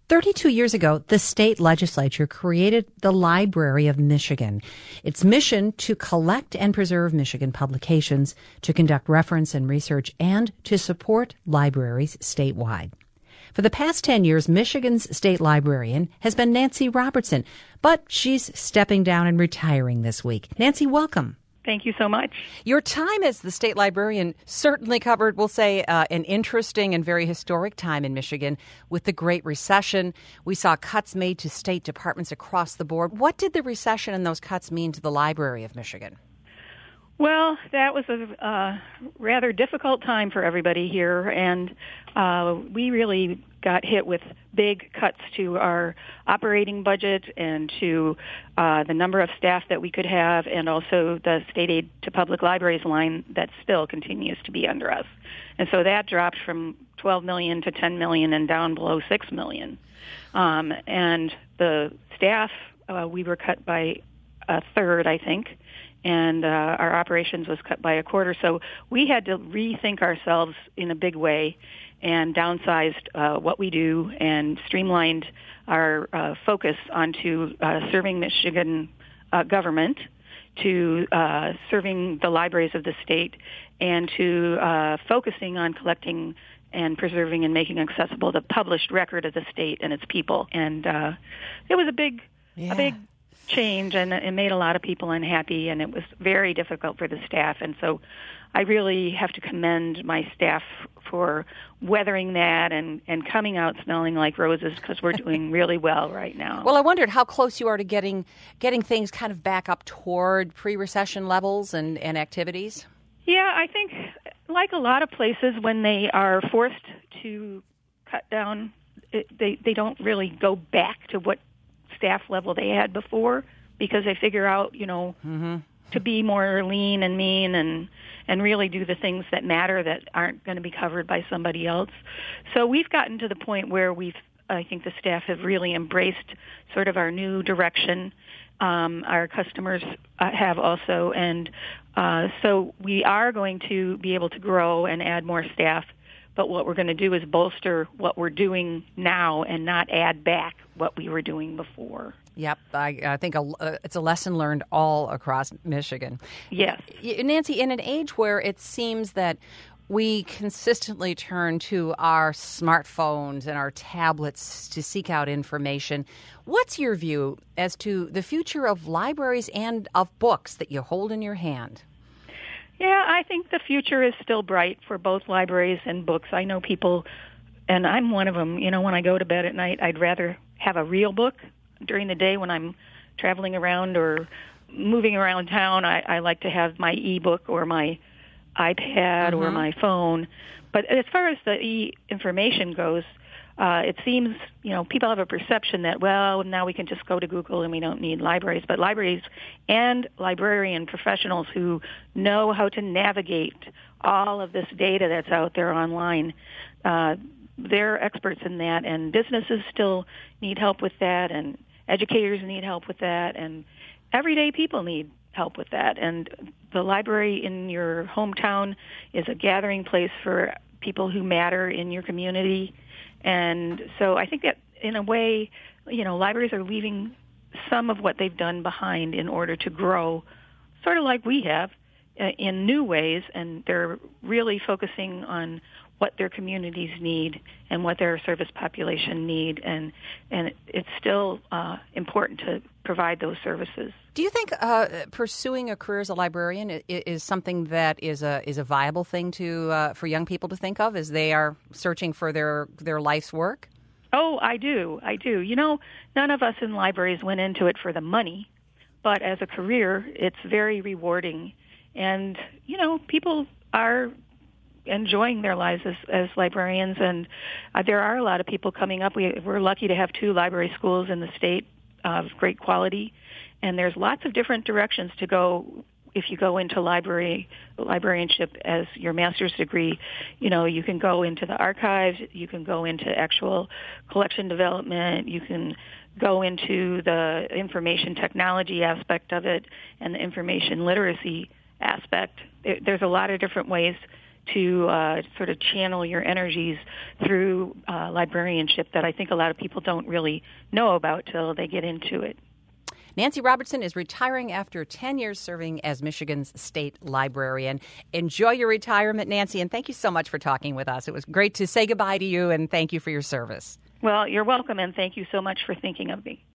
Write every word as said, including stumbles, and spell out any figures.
thirty-two years ago, the state legislature created the Library of Michigan. Its mission to collect and preserve Michigan publications, to conduct reference and research, and to support libraries statewide. For the past ten years, Michigan's state librarian has been Nancy Robertson, but she's stepping down and retiring this week. Nancy, welcome. Thank you so much. Your time as the state librarian certainly covered, we'll say, uh, an interesting and very historic time in Michigan. With the Great Recession, we saw cuts made to state departments across the board. What did the recession and those cuts mean to the Library of Michigan? Well, that was a uh, rather difficult time for everybody here, and uh, we really got hit with big cuts to our operating budget and to uh, the number of staff that we could have, and also the state aid to public libraries line that still continues to be under us. And so that dropped from twelve million dollars to ten million dollars and down below six million dollars. Um, and the staff, uh, we were cut by a third, I think, and uh, our operations was cut by a quarter. So we had to rethink ourselves in a big way and downsized uh, what we do and streamlined our uh, focus onto uh, serving Michigan uh, government, to uh, serving the libraries of the state, and to uh, focusing on collecting and preserving and making accessible the published record of the state and its people. And uh, it was a big, yeah. a big change, and it made a lot of people unhappy, and it was very difficult for the staff. And so I really have to commend my staff for weathering that and, and coming out smelling like roses, because we're doing really well right now. Well, I wondered how close you are to getting getting things kind of back up toward pre-recession levels and, and activities. Yeah, I think like a lot of places, when they are forced to cut down, it, they, they don't really go back to what staff level they had before, because they figure out, you know, mm-hmm. to be more lean and mean and and really do the things that matter that aren't going to be covered by somebody else. So we've gotten to the point where we've, I think the staff have really embraced sort of our new direction. Um, our customers uh, have also, and uh, so we are going to be able to grow and add more staff. But what we're going to do is bolster what we're doing now and not add back what we were doing before. Yep, I, I think a, uh, it's a lesson learned all across Michigan. Yes. Nancy, in an age where it seems that we consistently turn to our smartphones and our tablets to seek out information, what's your view as to the future of libraries and of books that you hold in your hand? Yeah, I think the future is still bright for both libraries and books. I know people, and I'm one of them, you know, when I go to bed at night, I'd rather have a real book. During the day when I'm traveling around or moving around town, I, I like to have my e-book or my iPad mm-hmm. or my phone. But as far as the e-information goes, uh, it seems, you know, people have a perception that, well, now we can just go to Google and we don't need libraries. But libraries and librarian professionals who know how to navigate all of this data that's out there online, uh, they're experts in that, and businesses still need help with that, and educators need help with that, and everyday people need help with that. And the library in your hometown is a gathering place for people who matter in your community. And so I think that in a way, you know, libraries are leaving some of what they've done behind in order to grow, sort of like we have, uh, in new ways, and they're really focusing on what their communities need and what their service population need, and and it's still uh, important to provide those services. Do you think uh, pursuing a career as a librarian is, is something that is a is a viable thing to uh, for young people to think of as they are searching for their their life's work? Oh, I do, I do. You know, none of us in libraries went into it for the money, but as a career, it's very rewarding, and you know, people are enjoying their lives as, as librarians, and uh, there are a lot of people coming up. We, we're lucky to have two library schools in the state of great quality, and there's lots of different directions to go if you go into library librarianship as your master's degree. You know, you can go into the archives, you can go into actual collection development, you can go into the information technology aspect of it and the information literacy aspect. There's a lot of different ways to uh, sort of channel your energies through uh, librarianship that I think a lot of people don't really know about till they get into it. Nancy Robertson is retiring after ten years serving as Michigan's state librarian. Enjoy your retirement, Nancy, and thank you so much for talking with us. It was great to say goodbye to you, and thank you for your service. Well, you're welcome, and thank you so much for thinking of me.